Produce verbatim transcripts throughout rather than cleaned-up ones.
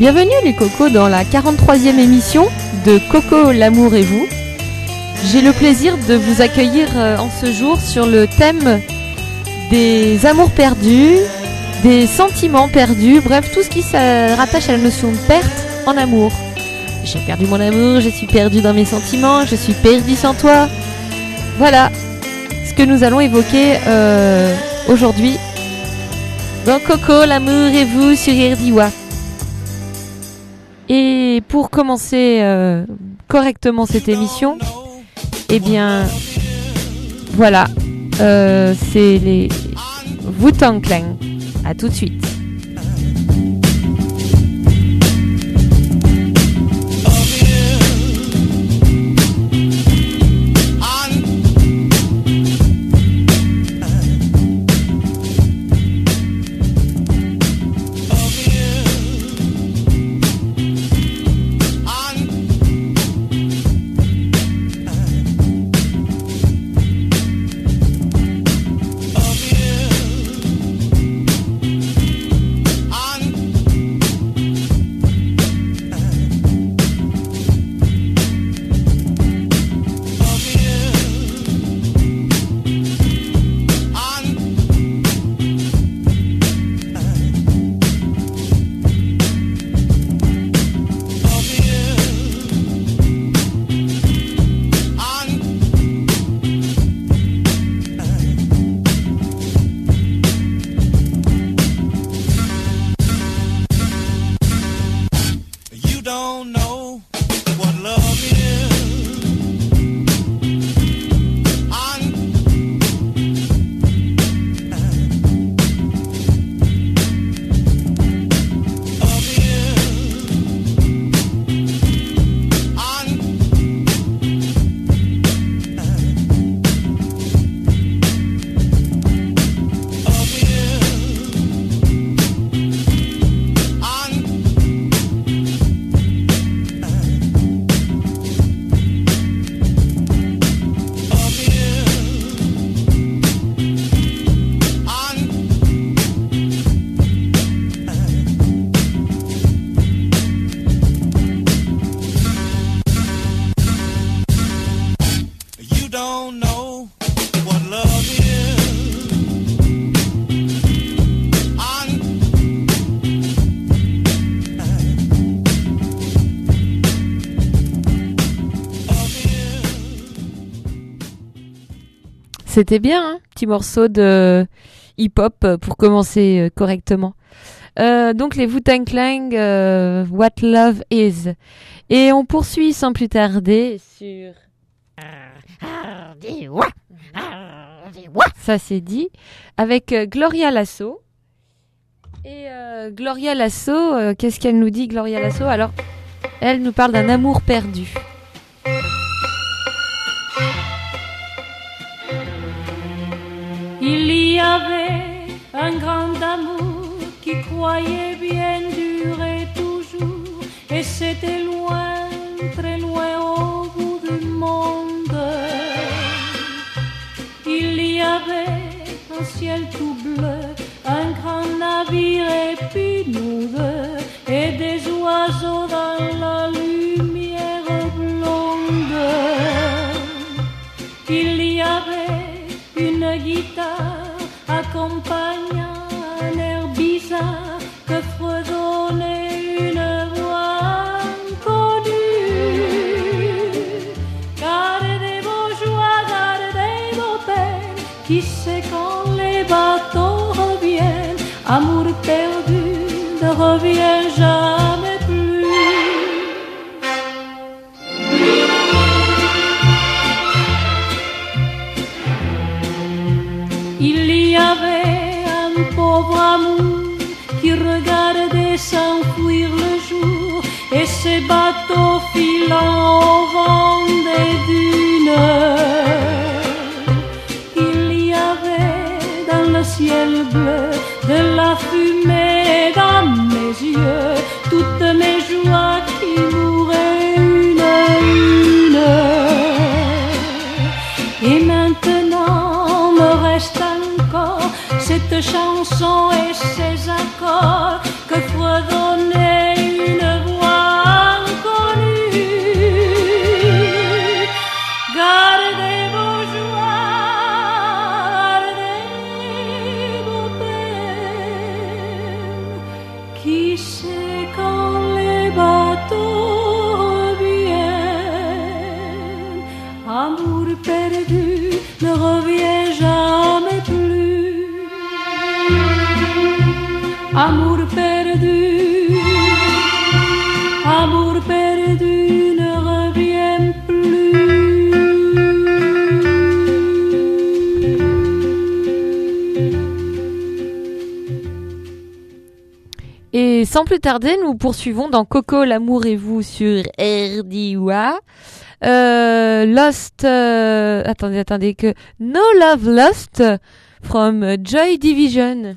Bienvenue les cocos dans la quarante-troisième émission de Coco, l'amour et vous. J'ai le plaisir de vous accueillir en ce jour sur le thème des amours perdus, des sentiments perdus, bref tout ce qui se rattache à la notion de perte en amour. J'ai perdu mon amour, je suis perdu dans mes sentiments, je suis perdu sans toi. Voilà ce que nous allons évoquer euh, aujourd'hui dans Coco, l'amour et vous sur R D W A. Et pour commencer euh, correctement cette émission, eh bien, voilà, euh, c'est les Wu-Tang Clan. À tout de suite. C'était bien, hein, petit morceau de hip-hop pour commencer euh, correctement. Euh, donc les Wu-Tang Clan, euh, What Love Is. Et on poursuit sans plus tarder sur... Ça c'est dit. Avec euh, Gloria Lasso. Et euh, Gloria Lasso, euh, qu'est-ce qu'elle nous dit, Gloria Lasso? Alors, elle nous parle d'un amour perdu. Il y avait un grand amour qui croyait bien durer toujours, et c'était loin, très loin au bout du monde. Il y avait un ciel tout bleu, un grand navire et puis nous deux, et des oiseaux dans la lumière blonde. Il y avait une guitare accompagnant un air bizarre que fredonnait une voix inconnue. Gardez vos joies, gardez vos peines, qui sait quand les bateaux reviennent, amour perdu ne revient jamais plus. Il y avait un pauvre amour qui regardait s'enfuir le jour, et ses bateaux filant au vent des dunes. Il y avait dans le ciel bleu de la fumée dans mes yeux, toutes mes joies qui mouraient une à une. Et maintenant me reste encore cette chanson et ses accords que fredonnait une amour perdu, ne reviens jamais plus. Amour perdu, amour perdu, ne reviens plus. Et sans plus tarder, nous poursuivons dans Coco, l'amour et vous sur R D W A. Euh, Lost, euh, attendez, attendez, que No Love Lost from Joy Division.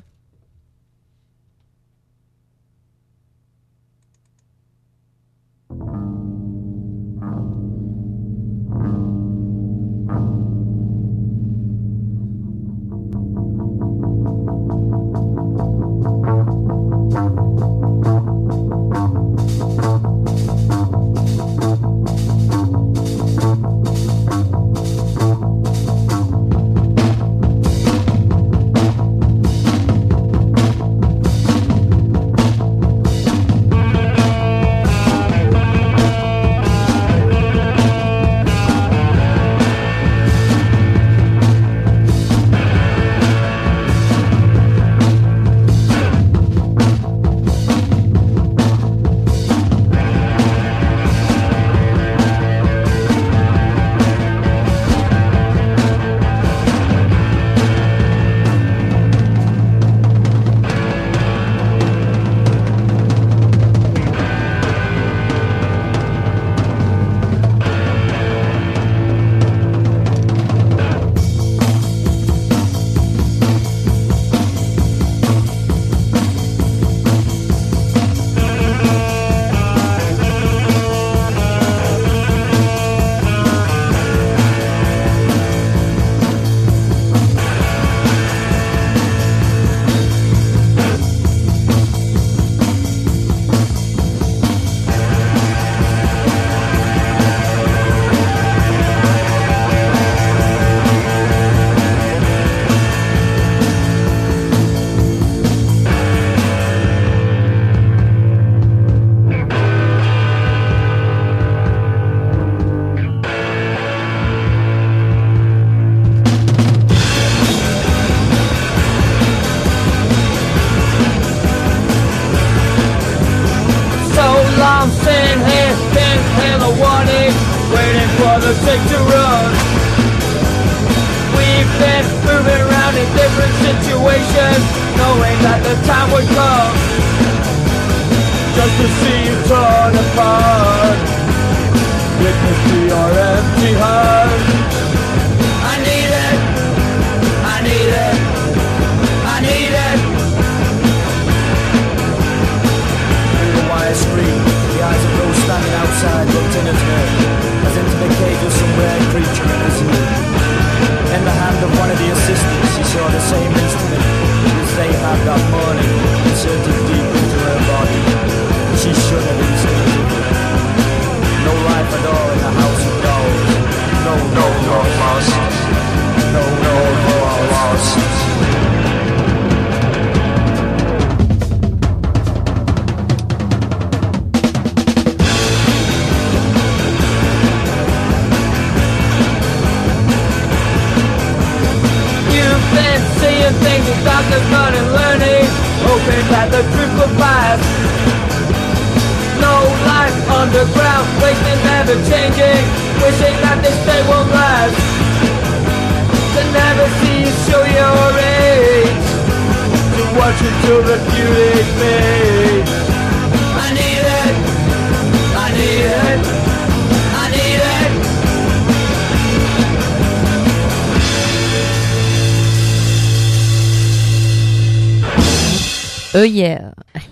Oh yeah.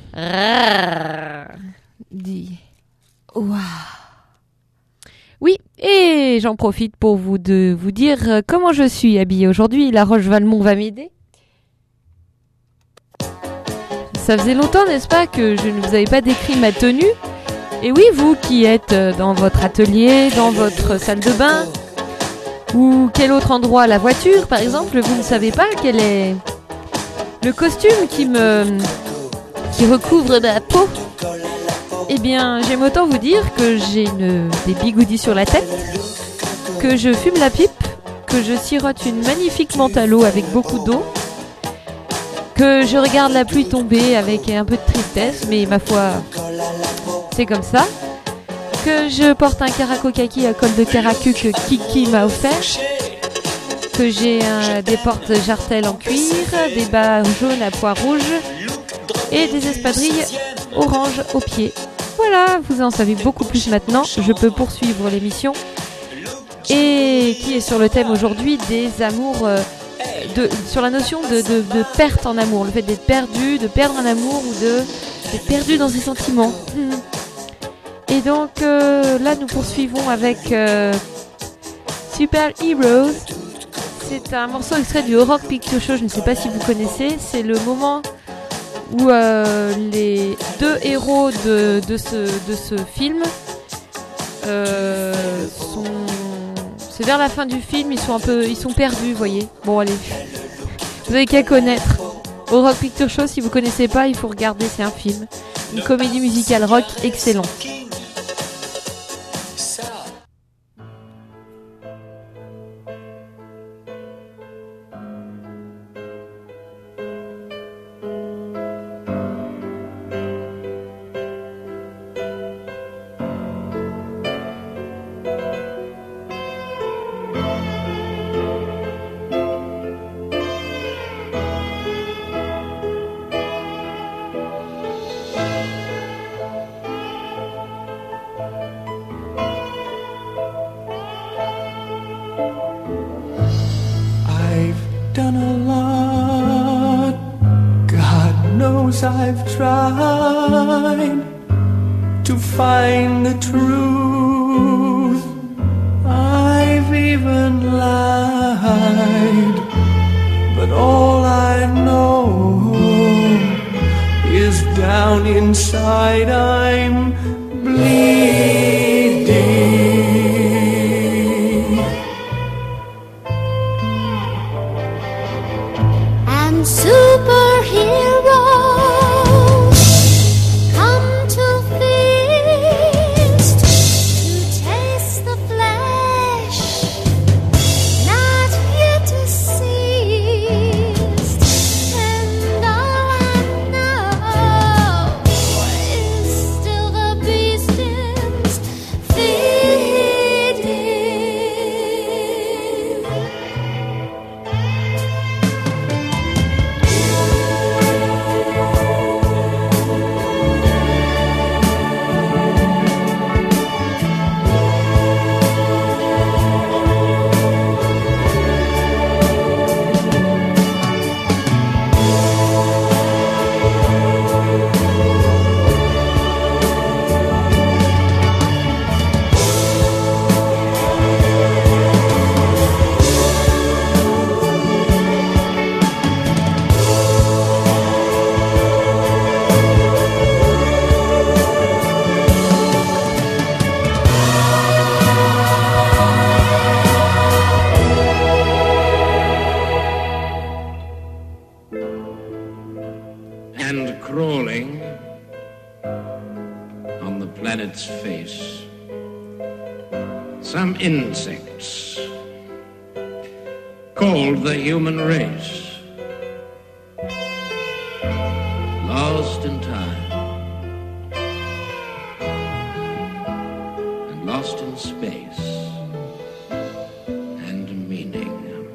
Dis. Waouh. Oui, et j'en profite pour vous de vous dire comment je suis habillée aujourd'hui. La Roche-Valmont va m'aider. Ça faisait longtemps, n'est-ce pas, que je ne vous avais pas décrit ma tenue. Et oui, vous qui êtes dans votre atelier, dans votre salle de bain, ou quel autre endroit, la voiture par exemple, vous ne savez pas quel est le costume qui me qui recouvre ma peau. Eh bien, j'aime autant vous dire que j'ai une, des bigoudis sur la tête, que je fume la pipe, que je sirote une magnifique menthe à l'eau avec beaucoup d'eau, que je regarde la pluie tomber avec un peu de tristesse, mais ma foi, c'est comme ça, que je porte un caraco kaki à col de caracu que Kiki m'a offert, que j'ai un, des portes jartelles en cuir, des bas jaunes à pois rouges et des espadrilles orange aux pieds. Voilà, vous en savez beaucoup plus maintenant, je peux poursuivre l'émission. Et qui est sur le thème aujourd'hui des amours, euh, de, sur la notion de, de, de perte en amour, le fait d'être perdu, de perdre un amour ou de, d'être perdu dans ses sentiments. Mmh. Et donc euh, là nous poursuivons avec euh, Super Heroes. C'est un morceau extrait du Horror Picture Show, je ne sais pas si vous connaissez, c'est le moment où euh, les deux héros de, de, ce, de ce film euh, sont... C'est vers la fin du film, ils sont un peu, ils sont perdus, vous voyez. Bon, allez, vous avez qu'à connaître. Au Rock Picture Show, si vous connaissez pas, il faut regarder, c'est un film. Une comédie musicale rock excellente. I've tried to find the truth. I've even lied, but all I know is down inside I'm bleeding. And superheroes insects called the human race, lost in time and lost in space and meaning.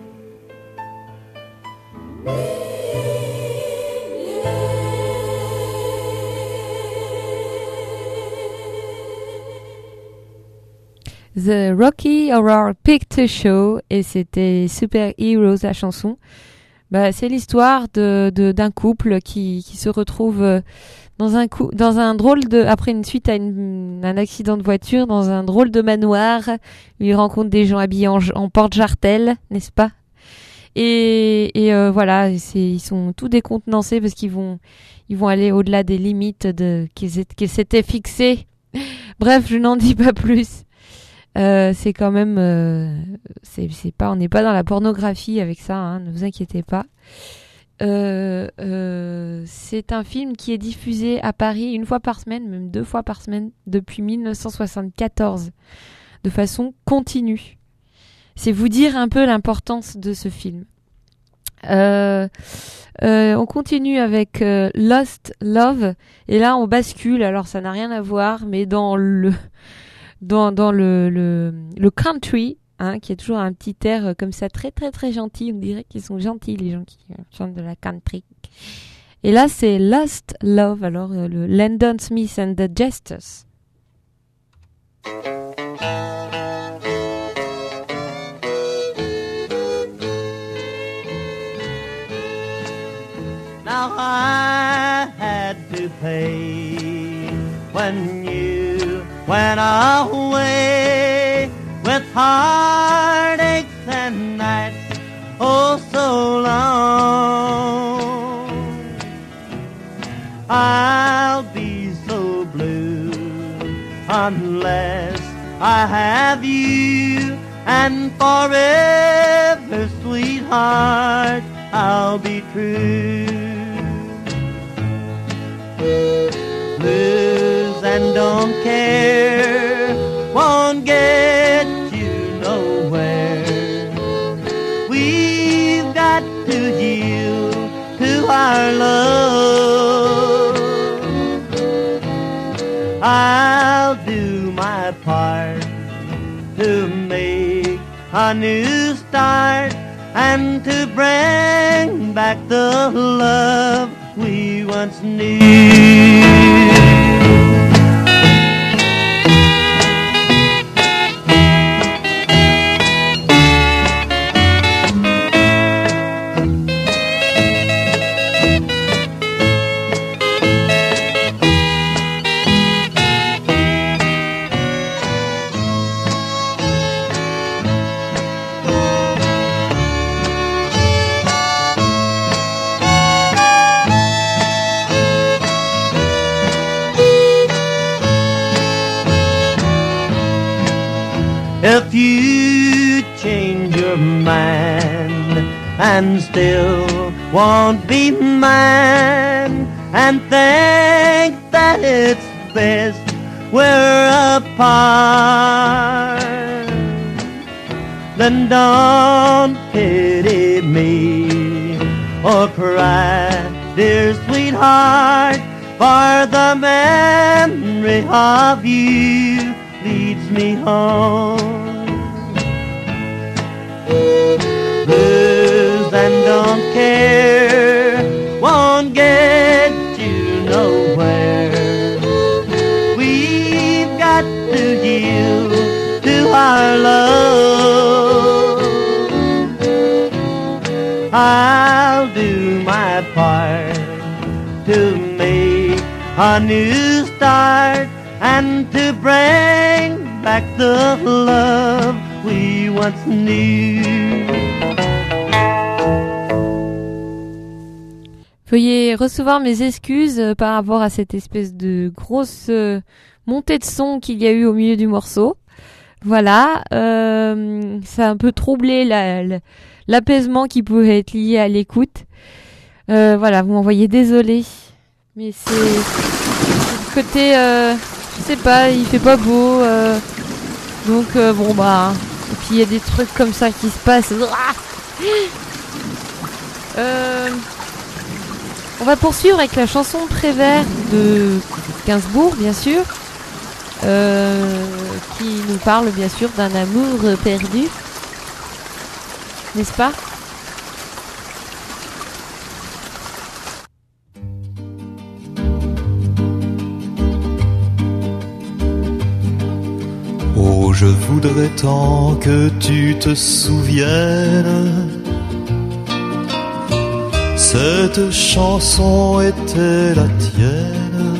The Rocky Horror Picture Show, et c'était Super Heroes la chanson. Bah, c'est l'histoire de, de d'un couple qui qui se retrouve dans un coup dans un drôle de après une suite à une, un accident de voiture dans un drôle de manoir. Ils rencontrent des gens habillés en, en porte-jartel, n'est-ce pas? Et et euh, voilà, c'est ils sont tout décontenancés parce qu'ils vont ils vont aller au-delà des limites de qu'ils qu'ils s'étaient fixées. Bref, je n'en dis pas plus. Euh, c'est quand même, euh, c'est, c'est pas, on n'est pas dans la pornographie avec ça, hein, ne vous inquiétez pas. Euh, euh, c'est un film qui est diffusé à Paris une fois par semaine, même deux fois par semaine, depuis mille neuf cent soixante-quatorze, de façon continue. c'est vous dire un peu l'importance de ce film. Euh, euh, on continue avec euh, Lost Love, et là on bascule. Alors ça n'a rien à voir, mais dans le dans dans le le, le country, hein, qui est toujours un petit air euh, comme ça, très très très gentil. On dirait qu'ils sont gentils les gens qui euh, chantent de la country. Et là c'est Lost Love. Alors euh, le Landon Smith and the Jesters. Now I had to pay when you went away with heartaches and nights oh so long. I'll be so blue unless I have you, and forever, sweetheart, I'll be true. Lose and don't care won't get you nowhere. We've got to yield to our love. I'll do my part to make a new start and to bring back the love we once knew. If you change your mind and still won't be mine, and think that it's best we're apart, then don't pity me or cry, dear sweetheart, for the memory of you leads me home. Lose and don't care won't get you nowhere. We've got to yield to our love. I'll do my part to make a new start and to bring back the love we once knew. Veuillez recevoir mes excuses par rapport à cette espèce de grosse euh, montée de son qu'il y a eu au milieu du morceau. Voilà, euh, ça a un peu troublé la, la, l'apaisement qui pouvait être lié à l'écoute. Euh, voilà, vous m'envoyez désolé, mais c'est, c'est le côté, euh, je sais pas, il fait pas beau, euh, donc euh, bon bah, et puis il y a des trucs comme ça qui se passent. Euh, on va poursuivre avec la chanson Prévert de Gainsbourg, bien sûr, euh, qui nous parle bien sûr d'un amour perdu, n'est-ce pas ? Oh, je voudrais tant que tu te souviennes, cette chanson était la tienne,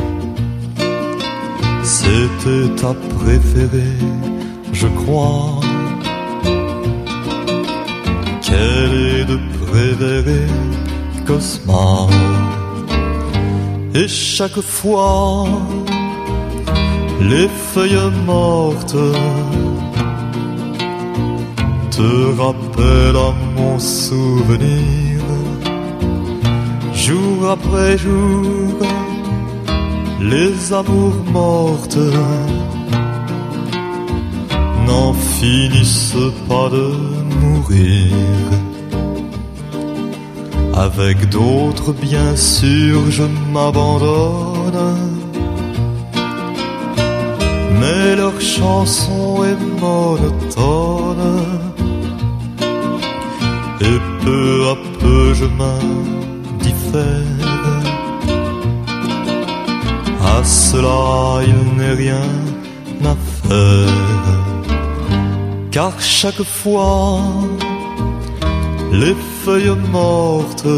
c'était ta préférée, je crois. Quelle est de Prévert et Cosma. Et chaque fois les feuilles mortes te rappellent à mon souvenir, jour après jour, les amours mortes n'en finisse pas de mourir. Avec d'autres, bien sûr, je m'abandonne, mais leur chanson est monotone, et peu à peu je m'indiffère. À cela il n'est rien à faire, car chaque fois les feuilles mortes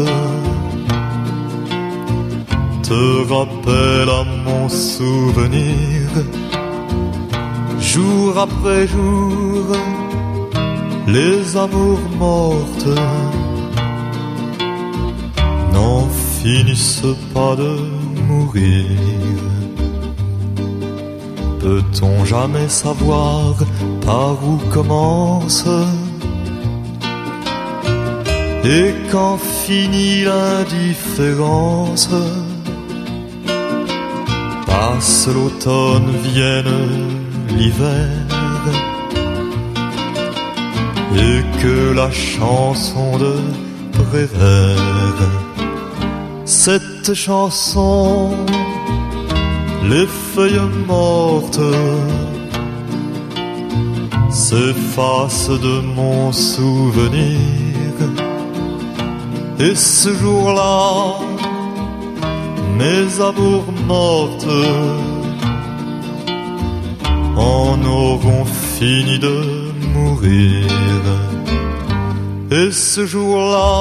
te rappellent à mon souvenir. Jour après jour, les amours mortes n'en finissent pas de mourir. Peut-on jamais savoir par où commence et quand finit l'indifférence? Passe l'automne, vienne l'hiver, et que la chanson de Prévert, cette chanson, les feuilles mortes s'effacent de mon souvenir. Et ce jour-là, mes amours mortes en auront fini de mourir. Et ce jour-là,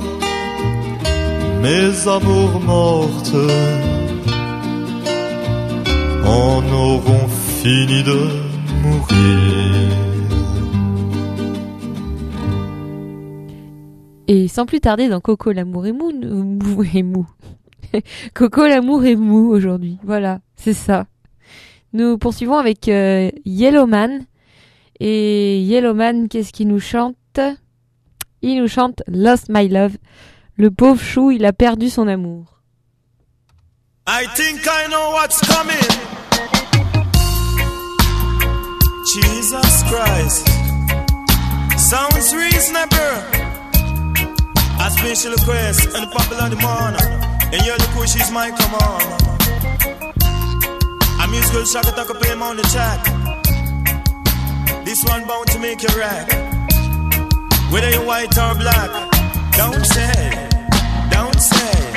mes amours mortes en auront fini de mourir. Et sans plus tarder dans Coco l'amour est mou, mou et mou. Coco l'amour est mou aujourd'hui. Voilà, c'est ça. Nous poursuivons avec euh, Yellowman. Et Yellowman, qu'est-ce qu'il nous chante? Il nous chante Lost My Love. Le pauvre chou, il a perdu son amour. I think I know what's coming. Jesus Christ. Sounds reasonable. A special request and the popular demand. And you're the cool, she's my command. A musical shock attack up him on the track. This one bound to make you rack. Whether you're white or black, don't say, don't say.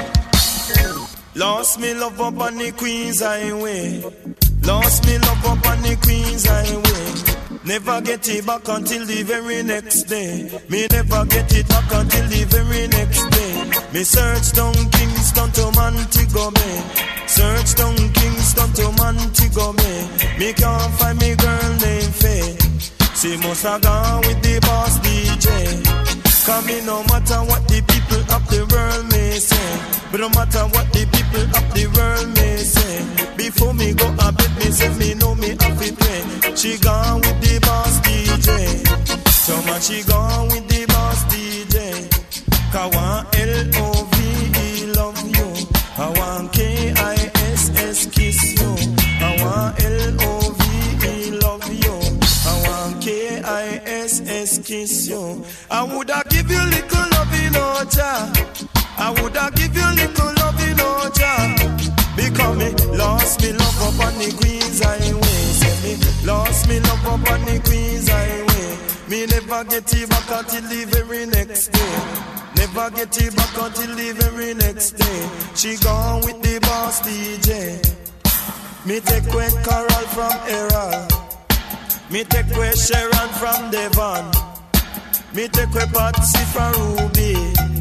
Lost me love up on the Queen's Highway. Lost me love up on the Queen's Highway. Never get it back until the very next day. Me never get it back until the very next day. Me search down Kingston to Montego Bay. Search down Kingston to Montego Bay. Me can't find me girl named Faye. She must have gone with the boss D J. Cause me no matter what the people of the world may say, but no matter what the people of the world may say, before me go a bed, me say me know me have to pay. She gone with the boss D J. So much she gone with the boss D J. Cause one L O V E love you. I want K I S S kiss you. I want L O V E love you. I want K I S S kiss you. I woulda give you little love in Oja. I woulda give you little love in Oja. Because me lost me love up on the Queen's Highway. Say me lost me love up on the Queen's Highway. Me never get it back until the very next day. Never get it back until the very next day. She gone with the boss D J. Me take away Carol from Errol. Me take away Sharon from Devon. Me take away Patsy from Ruby.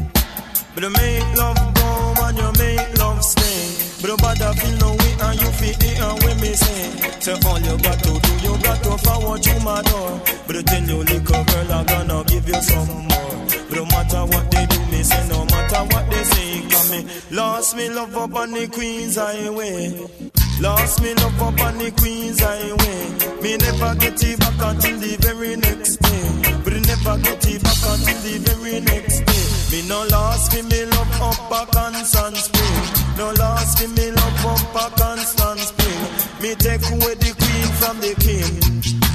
But you make love go and you make love stay. But you bother feel no way and you feel it and when me say. So all you got to do, you got to forward to my door. But you tell your little girl I'm gonna give you some more. But no matter what they do, me say no matter what they say. Cause me lost me love up on the Queen's Highway. Lost me love up on the Queen's Highway. Me never get it back until the very next day. But you never get it back until the very next day. Me no lost me, me love up a Constant Spring. No lost me, me love up a Constant Spring. Me take away the Queen from the King.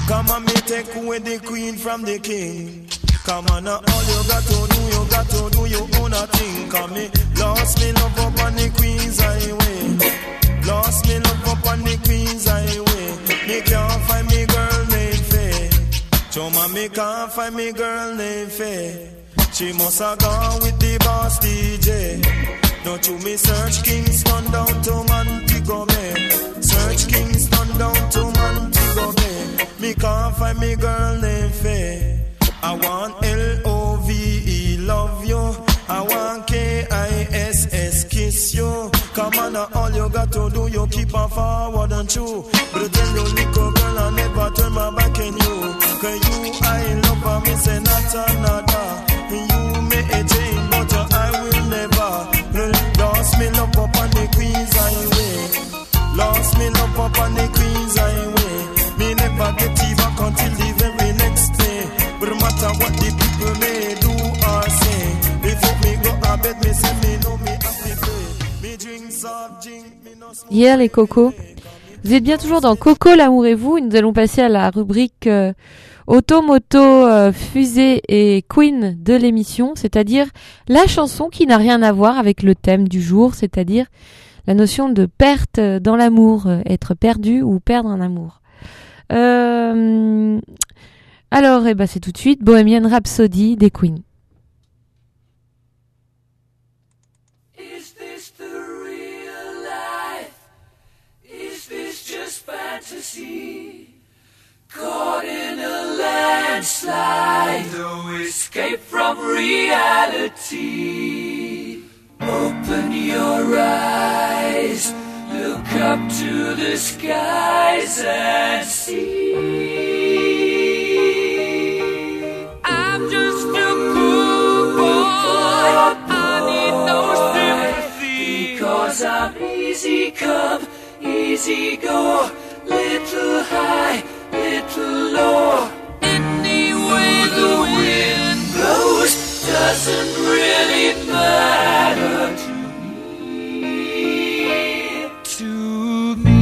Come on, me take away the queen from the king. Come on, now all you got to do, you got to do your own a thing. Come me, lost me love up on the Queen's highway. Lost me love up on the Queen's highway. Me can't find me girl named Faye. Choma, me can't find me girl named Faye. She must have gone with the boss D J. Don't you me search Kingston down to Montego Bay. Search Kingston down to Montego Bay. Me can't find me girl named Faye. I want L O V E, love you. I want K I S S, kiss you. Come on, now all you got to do, you keep on forward and true. But tell you, little girl, I never turn my back on you. Cause you, I love her, me say not another. You may a change, but I will never. Lost me love up on the Queen's highway. Lost me love up on the Queen's highway. Me never get even until the very next day. But no matter what the people may do or say, before me go a bed, me say me know me happy play. Me drink soft drink, me no smoke. Hier les cocos, vous êtes bien toujours dans Coco l'amour et vous. Nous allons passer à la rubrique euh, Auto, Moto, euh, Fusée et Queen de l'émission, c'est-à-dire la chanson qui n'a rien à voir avec le thème du jour, c'est-à-dire la notion de perte dans l'amour, euh, être perdu ou perdre un amour. Euh... Alors, eh ben, c'est tout de suite Bohemian Rhapsody des Queen. Is this the real life? Is this just fantasy? Caught in a landslide, no escape from reality. Open your eyes, look up to the skies and see. I'm just a poor boy, I need no sympathy, because I'm easy come, easy go, little high, little low. Any way the wind blows doesn't really matter to me, to me.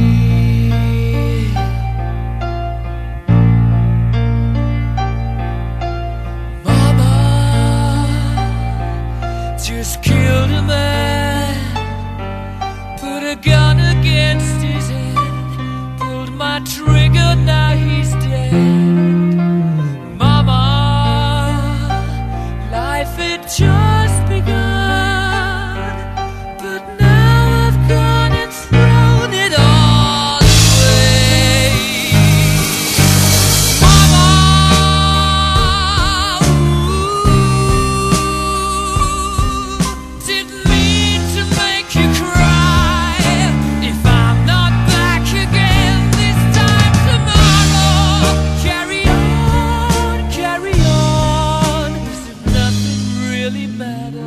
Mama just killed a man, put a gun against his head, pulled my trigger, now he's dead. Mama, life had just begun, but now I've gone and thrown it all away. Mama, ooh, didn't mean to make you cry. If I'm not back again this time tomorrow, carry on, carry on, as if nothing really matters.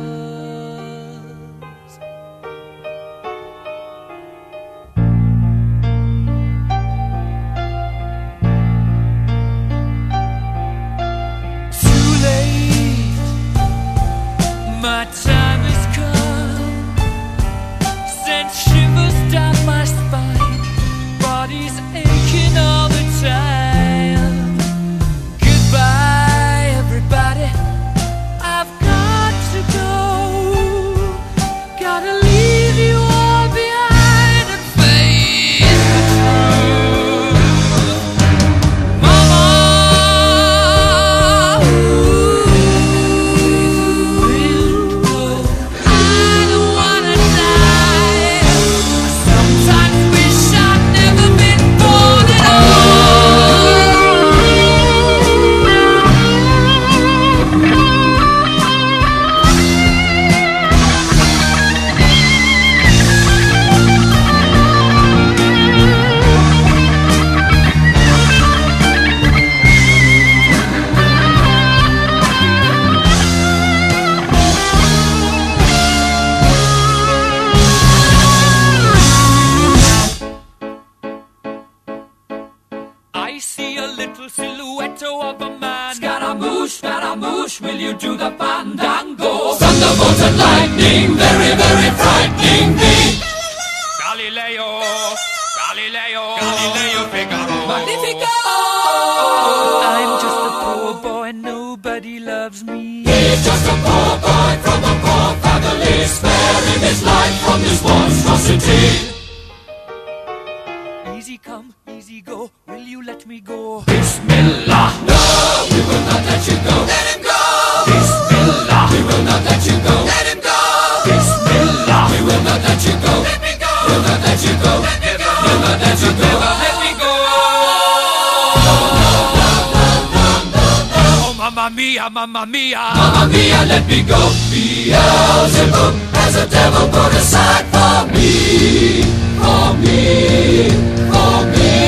Too late, my time has come, sent shivers down my spine, body's aching all the time. Goodbye, everybody, I've got to go, gotta leave you all behind and face the truth. Mama, ooh, I don't wanna die. Sometimes wish I'd never been born at I see a little silhouette of a man. Scaramouche, Scaramouche, will you do the fandango? Thunderbolt and lightning, very, very frightening me. Galileo, Galileo, Galileo Figaro. Magnifico! I'm just a poor boy, nobody loves me. He's just a poor boy from a poor family, sparing his life from this monstrosity. Easy come, easy go, will you let me go? Bismillah, no, we will not let you go. Let him go. Bismillah, we will not let you go. Let him go. Bismillah, we will not let you go. Let me go. We'll not let you go. Let me go. We'll not let you go. Let me go. Oh, mamma mia, mamma mia. Mamma mia, let me go. Beelzebub has a devil put aside for me, for me, for me.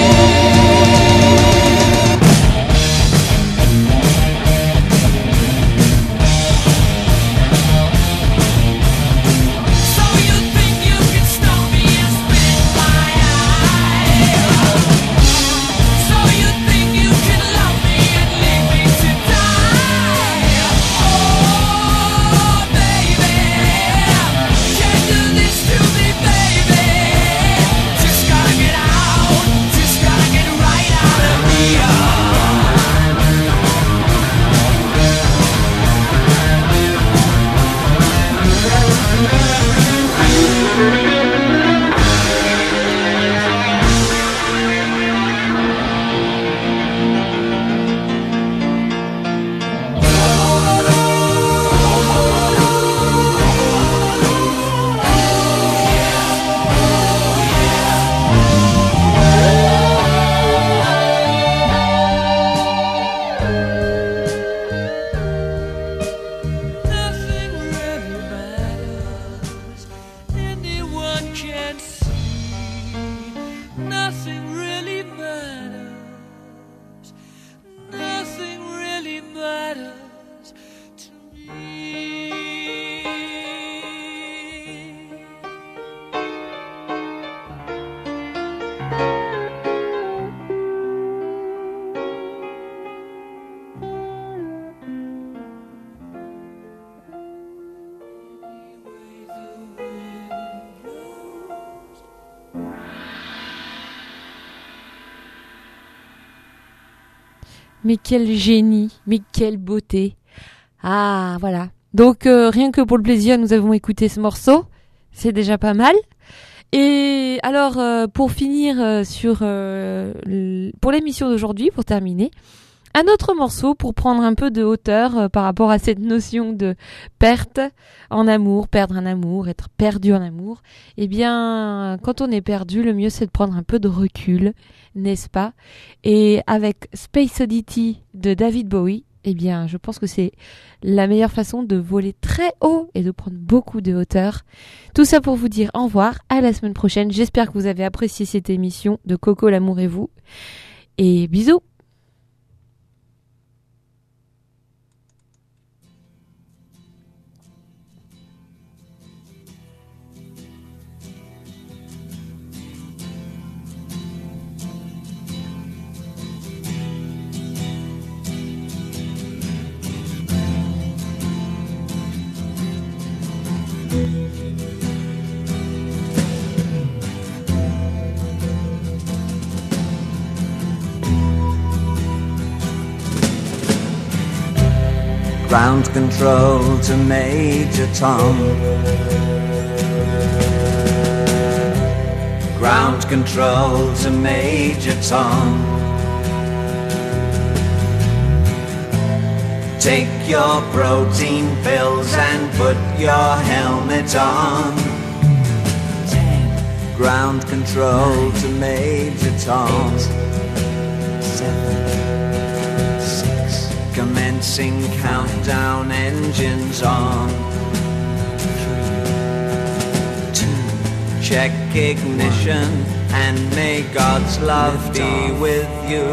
Mais quel génie, mais quelle beauté. Ah, voilà. Donc, euh, rien que pour le plaisir, nous avons écouté ce morceau. C'est déjà pas mal. Et alors, euh, pour finir euh, sur euh, l- pour l'émission d'aujourd'hui, pour terminer, un autre morceau pour prendre un peu de hauteur euh, par rapport à cette notion de perte en amour, perdre un amour, être perdu en amour. Eh bien, quand on est perdu, le mieux c'est de prendre un peu de recul, n'est-ce pas? Et avec Space Oddity de David Bowie, eh bien, je pense que c'est la meilleure façon de voler très haut et de prendre beaucoup de hauteur. Tout ça pour vous dire au revoir, à la semaine prochaine. J'espère que vous avez apprécié cette émission de Coco, l'amour et vous. Et bisous! Ground control to Major Tom. Ground control to Major Tom. Take your protein pills and put your helmet on. Ten. Ground control to Major Tom. Eight, seven. Commencing countdown, engines on. Three, two, check ignition, and may God's love be with you.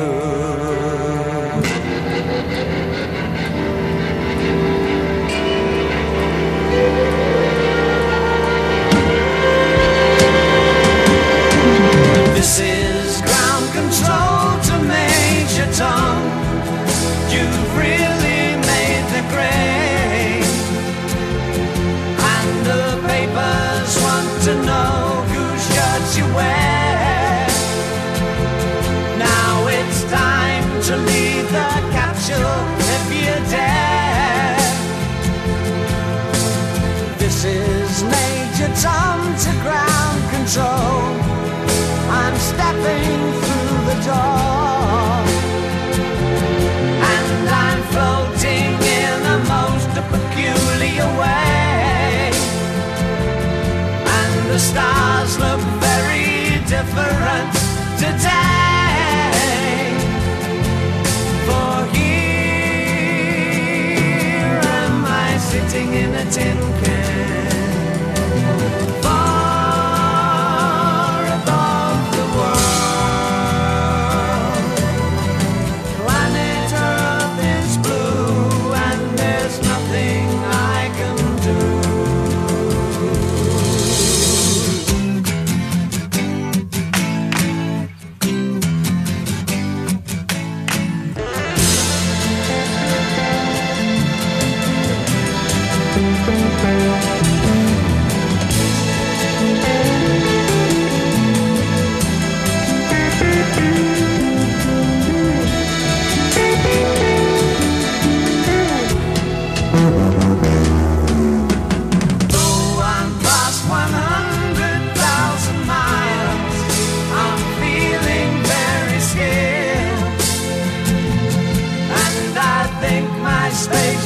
This is ground control to Major Tom. You've really made the grade, and the papers want to know whose shirts you wear. floating in a tin can. Far above the world, planet Earth is blue, and there's nothing I can do. Space